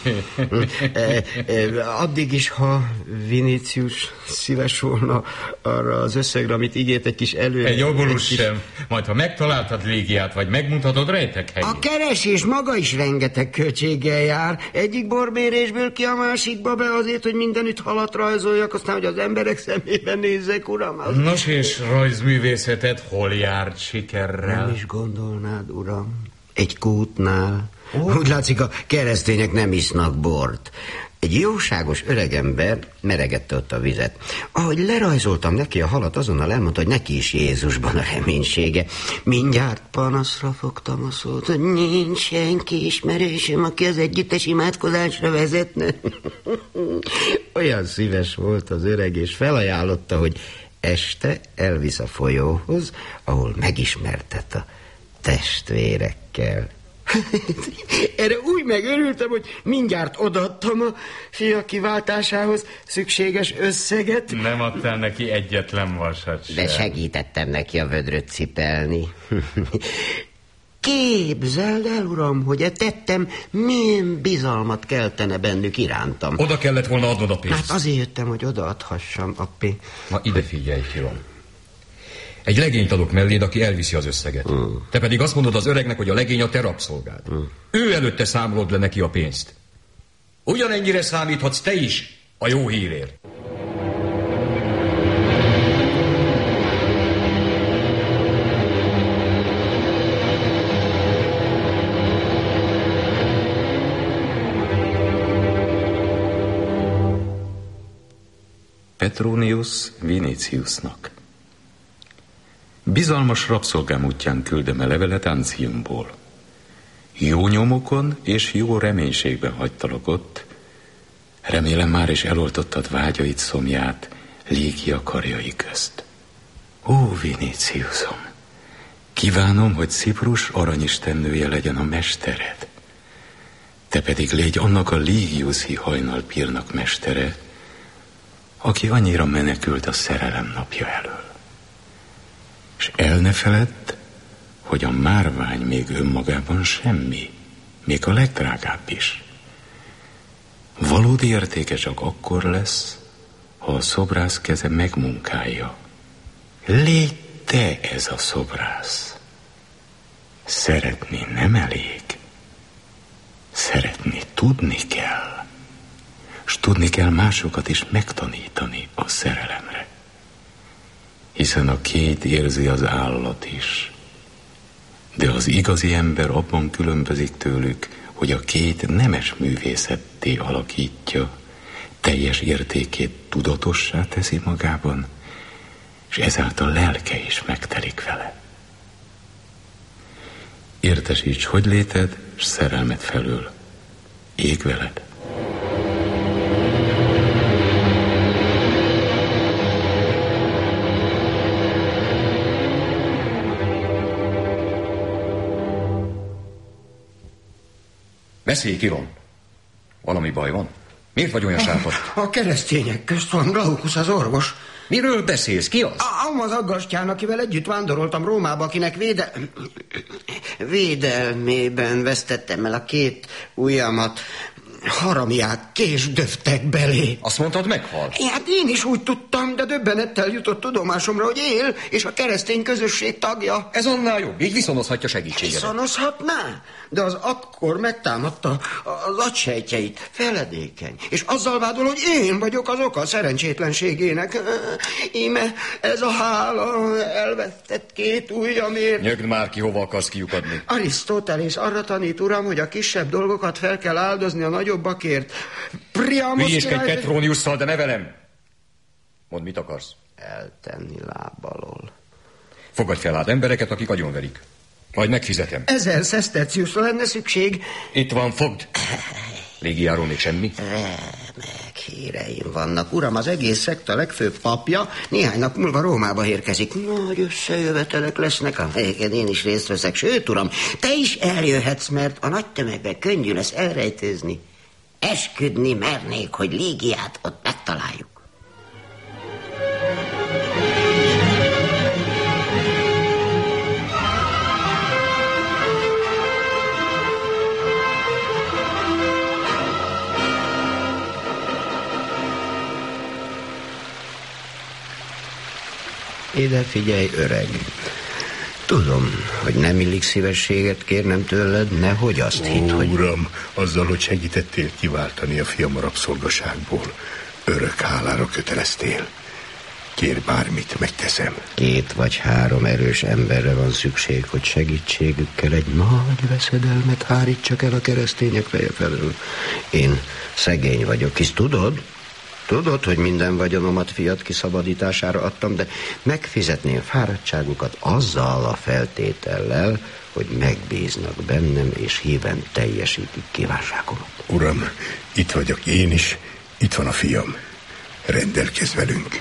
Addig is, ha Vinicius szíves volna arra az összegre, amit ígért, egy kis elő... Egy obolus kis... sem. Majd, ha megtaláltad Légiát, vagy megmutatod rejtek helyét. A keresés maga is rengeteg költséggel jár. Egyik borbérésből ki a másikba be azért, hogy mindenütt halat rajzoljak, aztán, hogy az emberek szemében nézzek, uram. Az... Nos, és rajzművészeted hol járt sikerrel? Nem is gondolnád, uram. Egy kútnál. Oh. Úgy látszik, a keresztények nem isznak bort. Egy jóságos öregember meregette ott a vizet. Ahogy lerajzoltam neki a halat, azonnal elmondta, hogy neki is Jézusban a reménysége. Mindjárt panaszra fogtam a szót, hogy nincs senki ismerősöm, aki az együttes imádkozásra vezetne. Olyan szíves volt az öreg, és felajánlotta, hogy este elvisz a folyóhoz, ahol megismertet a testvérekkel. Erre úgy megörültem, hogy mindjárt odaadtam a fia kiváltásához szükséges összeget. Nem adtál neki egyetlen vasat sem. De segítettem neki a vödröt cipelni. Képzeld el, uram, hogy e tettem milyen bizalmat keltene bennük irántam. Oda kellett volna adnod a pénzt. Hát azért jöttem, hogy odaadhassam a pénzt. Na ide figyelj, fiam. Egy legényt adok melléd, aki elviszi az összeget. Mm. Te pedig azt mondod az öregnek, hogy a legény a te rabszolgád. Mm. Ő előtte számolod le neki a pénzt. Ugyanennyire számíthatsz te is a jó hírért. Petronius Viniciusnak. Bizalmas rabszolgám útján küldöm a levelet Anciumból. Jó nyomokon és jó reménységben hagytalak ott. Remélem már is eloltottad vágyait, szomját Légia karjai közt. Ó, Viniciusom, kívánom, hogy Ciprus aranyistennője legyen a mestered. Te pedig légy annak a Ligiuszi hajnalpírnak mestere, aki annyira menekült a szerelem napja elől. És el ne feledd, hogy a márvány még önmagában semmi, még a legdrágább is. Valódi értéke csak akkor lesz, ha a szobrász keze megmunkálja. Légy te ez a szobrász. Szeretni nem elég. Szeretni tudni kell. S tudni kell másokat is megtanítani a szerelemre. Hiszen a két érzi az állat is. De az igazi ember abban különbözik tőlük, hogy a két nemes művészetté alakítja, teljes értékét tudatossá teszi magában, és ezáltal lelke is megtelik vele. Értesíts, hogy léted, s szerelmed felől. Ég veled. Beszélj, Kiron. Valami baj van? Miért vagy olyan sápadt? A, a keresztények közt van Glaucus az orvos. Miről beszélsz? Ki az? A, az aggastyán, akivel együtt vándoroltam Rómába, akinek véde... védelmében vesztettem el a két ujjamat. Haramiák késdöftek belé. Azt mondtad, meghal? Hát én is úgy tudtam, de döbbenettel jutott tudomásomra, hogy él, és a keresztény közösség tagja. Ez annál jobb, így viszonozhatja segítséget. Viszonozhatná? De az akkor megtámadta az agysejtjeit, feledékeny, és azzal vádol, hogy én vagyok az oka a szerencsétlenségének. Íme ez a hála elvesztett két ujjamért. Nyögd már ki, hova akarsz kiukadni. Arisztotelész arra tanít, uram, hogy a kisebb dolgokat fel kell áldozni a nagyobbakért. Hülyéskedj Petroniusszal, de ne velem. Mondd, mit akarsz? Eltenni láb alól. Fogadj fel át embereket, akik agyonverik. Majd megfizetem. Ezer szeszterciusra lenne szükség. Itt van, fogd. Légiáról még semmi? Remek híreim vannak. Uram, az egész szekta legfőbb papja néhány nap múlva Rómába érkezik. Nagy összejövetelek lesznek, amelyeken én is részt veszek. Sőt, uram, te is eljöhetsz, mert a nagy tömegben könnyű lesz elrejtőzni. Esküdni mernék, hogy Légiát ott megtaláljuk. Ide figyelj, öreg. Tudom, hogy nem illik szívességet kérnem tőled, nehogy azt Ó, hidd, hogy... Uram, azzal, hogy segítettél kiváltani a fiam a rabszolgaságból, örök hálára köteleztél. Kér bármit, megteszem. Két vagy három erős emberre van szükség, hogy segítségükkel egy nagy veszedelmet hárítsak el a keresztények feje felől. Én szegény vagyok, hisz tudod? Tudod, hogy minden vagyonomat fiat kiszabadítására adtam, de megfizetném fáradtságukat azzal a feltétellel, hogy megbíznak bennem, és híven teljesítik kívánságomat. Uram, itt vagyok én is, itt van a fiam. Rendelkezz velünk.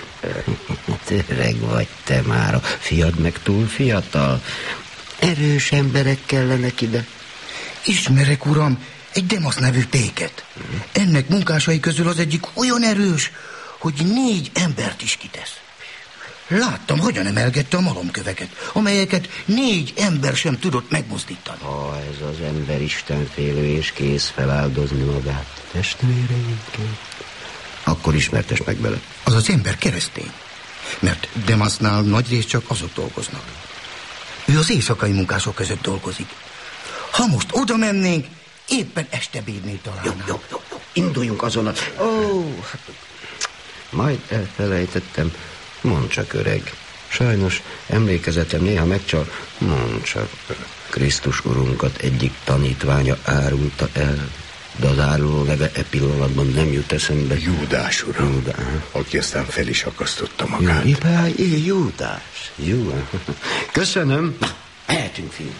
Öreg vagy te már, a fiad meg túl fiatal. Erős emberek kellenek ide. Ismerek, uram, egy Demasz nevű péket. Ennek munkásai közül az egyik olyan erős, hogy négy embert is kitesz. Láttam, hogyan emelgette a malomköveket, amelyeket négy ember sem tudott megmozdítani. Ha ez az ember istenfélő és kész feláldozni magát testvéreinkért, akkor ismertes meg vele. Az az ember keresztény, mert Demasznál nagyrészt csak azok dolgoznak. Ő az éjszakai munkások között dolgozik. Ha most oda mennénk, éppen estebédnél találnánk. Jó, jó, jó, jó. Induljunk azonnal. Ó, oh, majd elfelejtettem. Mondd csak, öreg. Sajnos emlékezetem néha megcsal. Mondd csak. Krisztus urunkat egyik tanítványa árulta el, de az áruló neve e pillanatban nem jut eszembe. Júdás, uram, Júdás. Aki aztán fel is akasztotta magát. Jó, Júdás. Jó. Köszönöm. Na, mehetünk, fiú.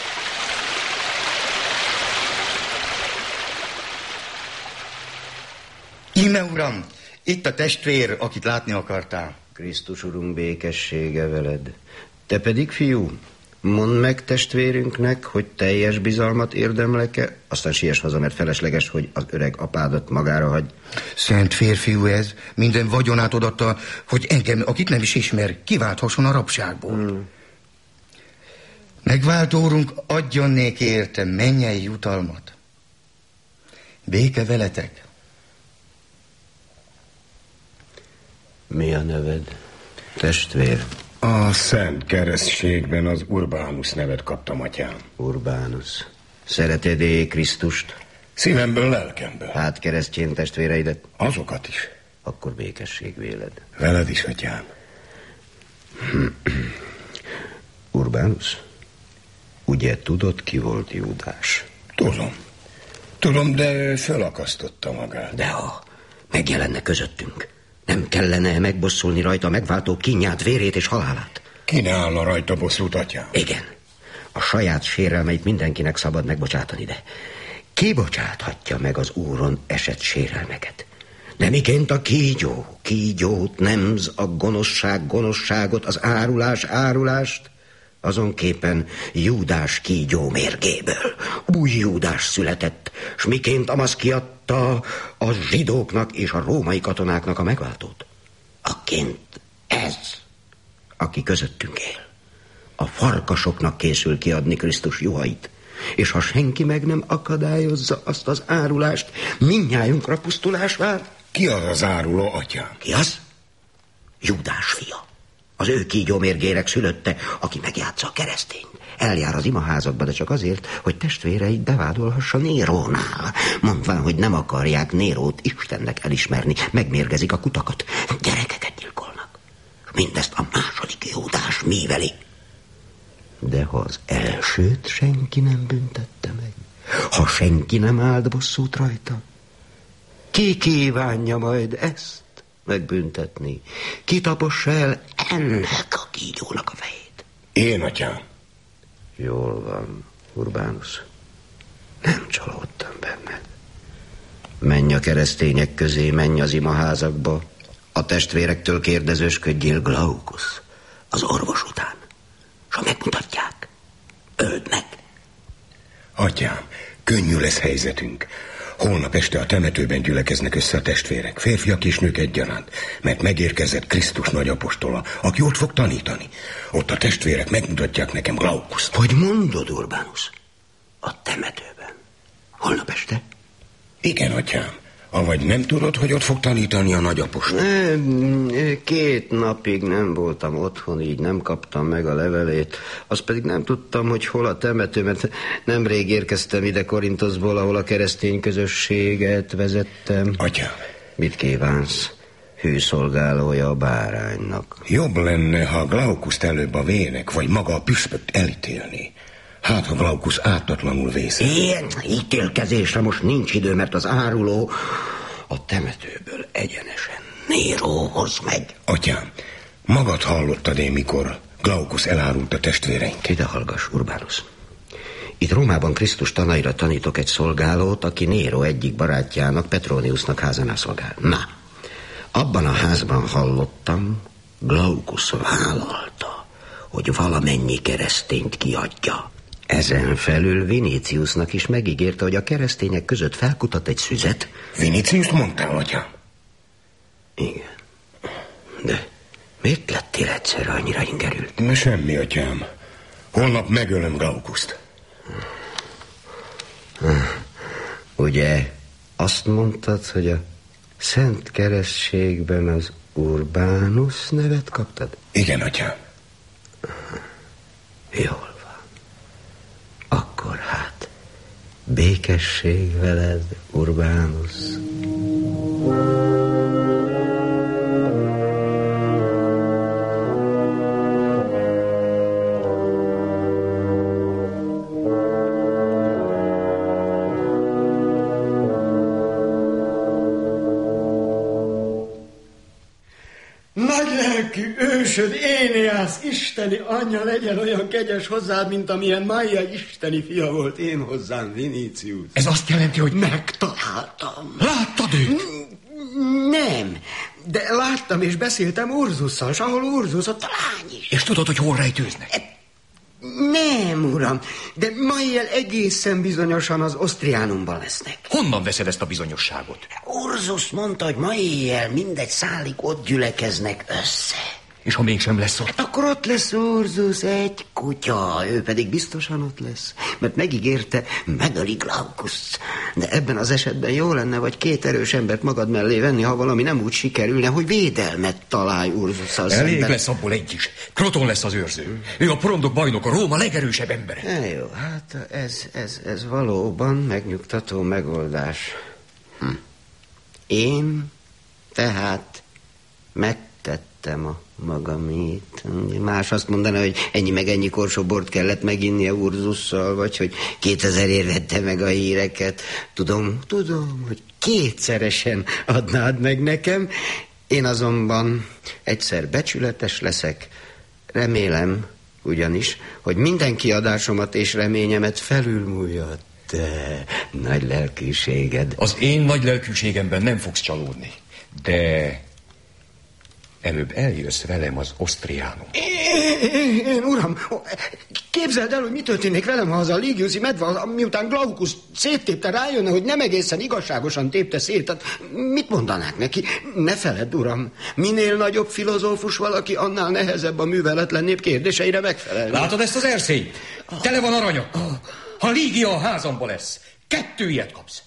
Íme, uram, itt a testvér, akit látni akartál. Krisztus urunk békessége veled. Te pedig, fiú, mondd meg testvérünknek, hogy teljes bizalmat érdemlek-e, aztán siess haza, mert felesleges, hogy az öreg apádat magára hagy. Szent férfiú ez, minden vagyonát odatta, hogy engem, akit nem is ismer, kiválthasson a rabságból. Hmm. Megváltó úrunk, adjon néki érte mennyei jutalmat. Béke veletek. Mi a neved, testvér? A Szent Keresztségben az Urbánus nevet kaptam, atyám. Urbánus. Szereted-e Krisztust? Szívemből, lelkemből. Hát keresztény testvéreidet? Azokat is. Akkor békesség véled. Veled is, atyám. Urbánus, ugye tudod, ki volt Júdás? Tudom. Tudom, de fölakasztotta magát. De ha megjelenne közöttünk, nem kellene megbosszulni rajta a megváltó kínját, vérét és halálát? Ki ne állna rajta bosszút, atyám? Igen. A saját sérelmeit mindenkinek szabad megbocsátani, de ki bocsáthatja meg az úron esett sérelmeket? De miként a kígyó, kígyót nemz, a gonoszság gonoszságot, az árulás árulást, azonképpen Júdás kígyó mérgéből új Júdás született, s miként Amasz kiadta a zsidóknak és a római katonáknak a megváltót. Akként ez, aki közöttünk él, a farkasoknak készül kiadni Krisztus juhait, És ha senki meg nem akadályozza azt az árulást, mindnyájunkra pusztulás vár. Ki az az áruló, atyám? Ki az? Júdás fia. Az ő kígyómérgérek szülötte, aki megjátsza a keresztényt. Eljár az imaházakba, de csak azért, hogy testvéreit bevádolhassa Nérónál. Mondván, hogy nem akarják Nérót Istennek elismerni, megmérgezik a kutakat, gyerekeket gyilkolnak. Mindezt a második Júdás míveli. De ha az elsőt senki nem büntette meg, ha senki nem állt bosszút rajta, ki kívánja majd ezt megbüntetni? Ki tapossa el ennek a kígyónak a fejét? Én, atyám. Jól van, Urbánus. Nem csalódtam benned. Menj a keresztények közé, menj az imaházakba. A testvérektől kérdezősködjél, Glaukusz, az orvos után. S ha megmutatják, öld meg. Atyám, könnyű lesz helyzetünk. Holnap este a temetőben gyülekeznek össze a testvérek, férfiak és nők egyaránt, mert megérkezett Krisztus nagyapostola, aki ott fog tanítani. Ott a testvérek megmutatják nekem Glaukuszt. Hogy mondod, Urbánus? A temetőben? Holnap este? Igen, atyám. Avagy nem tudod, hogy ott fog tanítani a nagyapostol? Két napig nem voltam otthon, így nem kaptam meg a levelét. Azt pedig nem tudtam, hogy hol a temető, mert nemrég érkeztem ide Korintoszból, ahol a keresztény közösséget vezettem. Atyám. Mit kívánsz? Hű szolgálója a báránynak. Jobb lenne, ha Glaukuszt előbb a vének, vagy maga a püspök elítélni. Hát, ha Glaukusz ártatlanul vészel. Ilyen ítélkezésre most nincs idő, mert az áruló a temetőből egyenesen Néróhoz megy. Atyám, magad hallottad én, mikor Glaukusz elárult a testvéreink? Ide hallgass, Urbánus. Itt Rómában Krisztus tanaira tanítok egy szolgálót, aki Néró egyik barátjának, Petroniusnak házánál szolgál. Na, abban a házban hallottam, Glaukusz vállalta, hogy valamennyi keresztényt kiadja. Ezen felül Viníciusnak is megígérte, hogy a keresztények között felkutat egy szüzet. Viníciust mondtál, atyám? Igen. De miért lettél egyszerre annyira ingerült? Ne semmi, atyám. Holnap megölöm Glaukuszt. Ugye azt mondtad, hogy a Szent Keresztségben az Urbánus nevet kaptad? Igen, atyám. Jól. Akkor hát, békesség veled, Urbánus. Nagylelkű ősöd, Éneász, isteni anyja legyen olyan kegyes hozzád, mint amilyen Maia isteni fia volt én hozzám, Vinícius. Ez azt jelenti, hogy megtaláltam. Láttad őt? Nem, de láttam és beszéltem Urzusszal, s ahol Urzus, ott a lány is. És tudod, hogy hol rejtőznek? Nem, uram, de Maiel egészen bizonyosan az Osztriánumban lesznek. Honnan veszed ezt a bizonyosságot? Urzus mondta, hogy ma éjjel mindegy szálig ott gyülekeznek össze. És ha mégsem lesz ott? Hát akkor ott lesz Urzus, egy kutya, ő pedig biztosan ott lesz, mert megígérte, megöli Glaukuszt. De ebben az esetben jó lenne, vagy két erős embert magad mellé venni, ha valami nem úgy sikerülne, hogy védelmet találj Urzusszal szemben. Elég lesz abból egy is. Kroton lesz az őrző. Ő a porondok bajnoka, Róma legerősebb embere. E, jó, hát ez, ez, ez valóban megnyugtató megoldás. Hm. Én tehát megtettem a magamét. Más azt mondaná, hogy ennyi meg ennyi korsóbort kellett meginnia Urzusszal, vagy hogy kétezer ér vette meg a híreket. Tudom, tudom, hogy kétszeresen adnád meg nekem. Én azonban egyszer becsületes leszek. Remélem ugyanis, hogy minden kiadásomat és reményemet felülmúlja te nagy lelkűséged. Az én nagy lelkűségemben nem fogsz csalódni, de előbb eljössz velem az Osztriánum. Én, én, uram, képzeld el, hogy mi történik velem, ha az a Ligiuszi medve, miután Glaukusz széttépte, rájönne, hogy nem egészen igazságosan tépte szét. Tehát mit mondanák neki? Ne feledd, uram, minél nagyobb filozófus valaki, annál nehezebb a műveletlennébb kérdéseire megfelelni. Látod ezt az erszényt? Tele van aranyakkal. Ha Lígia a házamba lesz, kettő ilyet kapsz.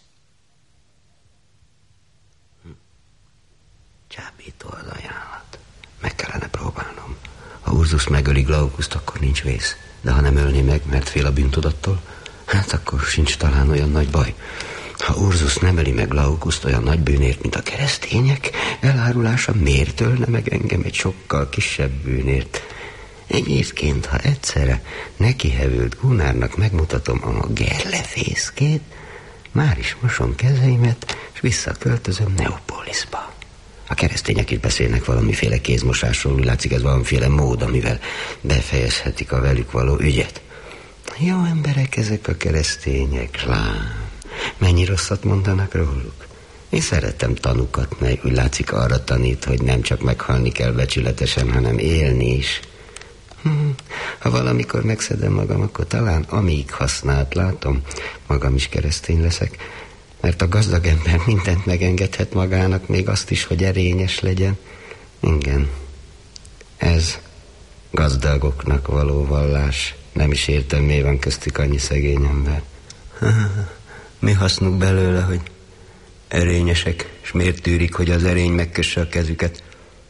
Csábító az ajánlat. Meg kellene próbálnom. Ha Urzus megöli Glaukust, akkor nincs vész. De ha nem ölni meg, mert fél a bűntudattól, hát akkor sincs talán olyan nagy baj. Ha Urzus nem öli meg Glaukust olyan nagy bűnért, mint a keresztények, elárulása miért tölne meg engem egy sokkal kisebb bűnért? Egyébként, ha egyszerre nekihevült Gunnárnak megmutatom a gerlefészkét, már is mosom kezeimet, és visszaköltözöm Neopolisba. A keresztények is beszélnek valamiféle kézmosásról, úgy látszik ez valamiféle mód, amivel befejezhetik a velük való ügyet. Jó emberek ezek a keresztények, lám. Mennyi rosszat mondanak róluk? Én szeretem tanukat, mely úgy látszik arra tanít, hogy nem csak meghalni kell becsületesen, hanem élni is. Hm, ha valamikor megszedem magam, akkor talán amíg használt látom, magam is keresztény leszek, mert a gazdag ember mindent megengedhet magának, még azt is, hogy erényes legyen. Igen, ez gazdagoknak való vallás. Nem is értem, miért van köztük annyi szegény ember. Mi hasznuk belőle, hogy erényesek, és miért tűrik, hogy az erény megkösse a kezüket?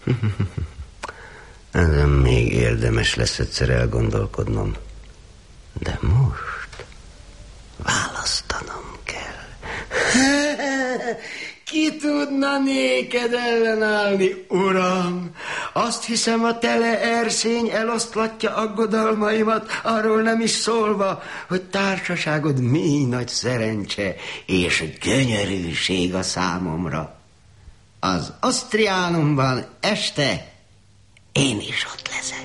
Ezen még érdemes lesz egyszer elgondolkodnom. De most választanom kell. Ki tudna néked ellenállni, uram? Azt hiszem, a tele erszény eloszlatja aggodalmaimat, arról nem is szólva, hogy társaságod mi nagy szerencse és gyönyörűség a számomra. Az Asztriánumban este én is ott leszek.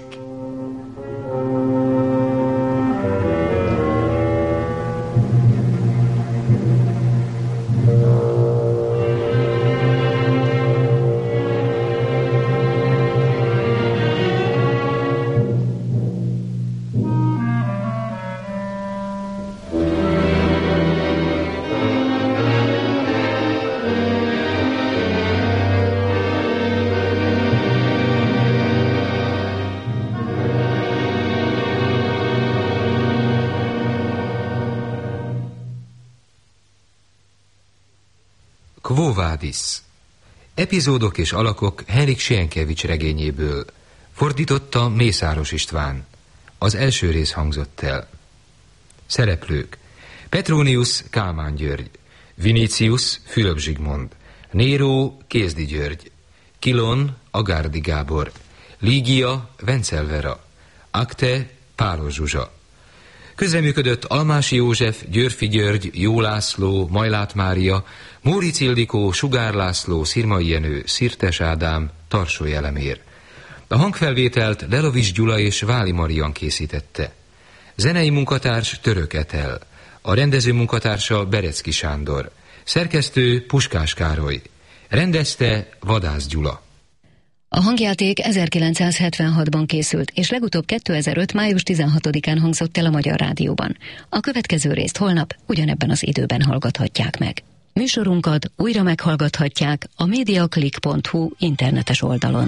Quo Vadis. Epizódok és alakok Henrik Sienkiewicz regényéből. Fordította Mészáros István. Az első rész hangzott el. Szereplők: Petronius Kálmán György, Vinicius Fülöp Zsigmond, Néró Kézdi György, Kilon Agárdi Gábor, Lígia Vencel Vera, Akte Pálos Zsuzsa. Közreműködött Almási József, Györfi György, Jó László, Majlát Mária, Móricz Ildikó, Sugár László, Szirmai Jenő, Szirtes Ádám, Tarsóly Elemér. A hangfelvételt Lelovics Gyula és Váli Marian készítette. Zenei munkatárs Török Etel, a rendező munkatársa Berecki Sándor, szerkesztő Puskás Károly, rendezte Vadász Gyula. A hangjáték ezerkilencszázhetvenhatban készült, és legutóbb kétezer-öt. május tizenhatodikán hangzott el a Magyar Rádióban. A következő részt holnap ugyanebben az időben hallgathatják meg. Műsorunkat újra meghallgathatják a mediaclick pont hu internetes oldalon.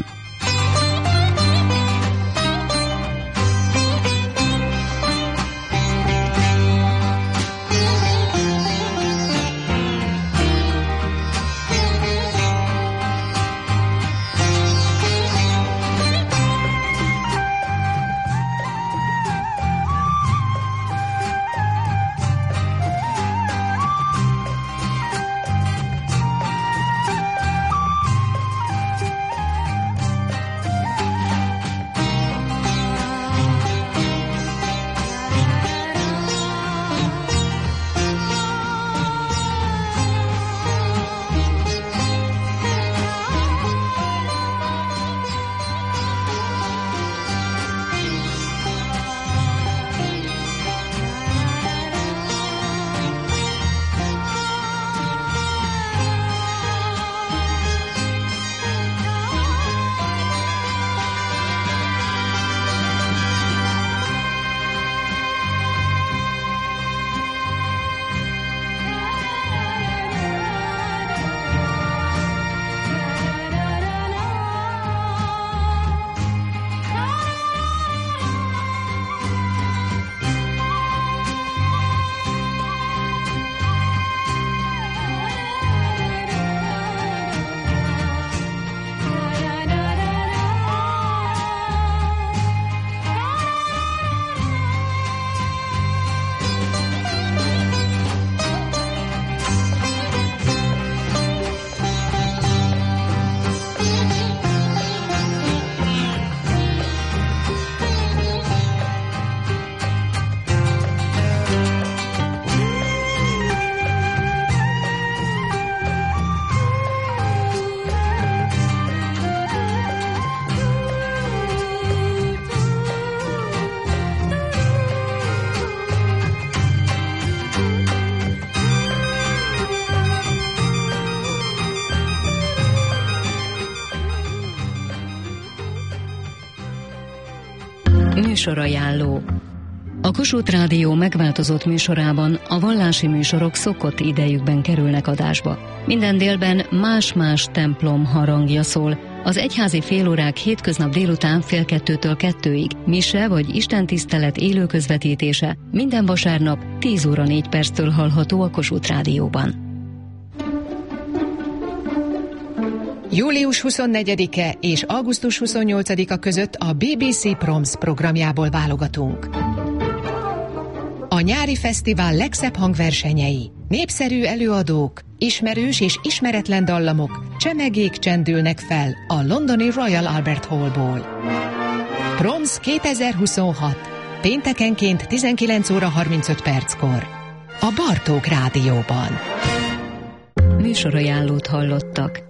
Műsorajánló. A Kossuth Rádió megváltozott műsorában a vallási műsorok szokott idejükben kerülnek adásba. Minden délben más-más templom harangja szól. Az egyházi félórák hétköznap délután fél kettőtől kettőig, mise vagy istentisztelet élő közvetítése minden vasárnap tíz óra négy perctől hallható a Kossuth Rádióban. július huszonnegyedike és augusztus huszonnyolcadika között a bé bé cé Proms programjából válogatunk. A nyári fesztivál legszebb hangversenyei, népszerű előadók, ismerős és ismeretlen dallamok, csemegék csendülnek fel a londoni Royal Albert Hallból. Proms kétezer-huszonhat. Péntekenként tizenkilenc óra harmincöt perckor. A Bartók Rádióban. Műsorajánlót hallottak.